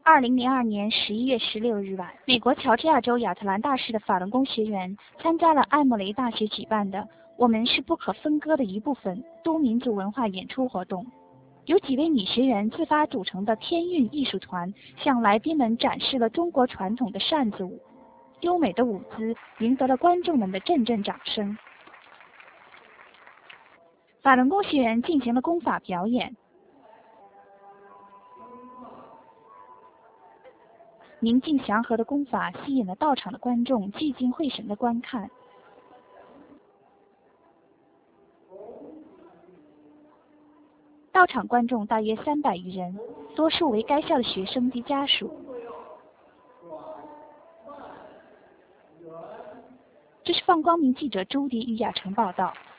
2002年11月16日晚，美国乔治亚州亚特兰大市的法轮功学员参加了艾默雷大学举办的"我们是不可分割的一部分"多民族文化演出活动。由几位女学员自发组成的天韵艺术团向来宾们展示了中国传统的扇子舞，优美的舞姿赢得了观众们的阵阵掌声。法轮功学员进行了功法表演，宁静祥和的功法吸引了到场的观众聚精会神的观看。到场观众大约300余人，多数为该校的学生及家属。这是放光明记者朱迪与雅晨报道。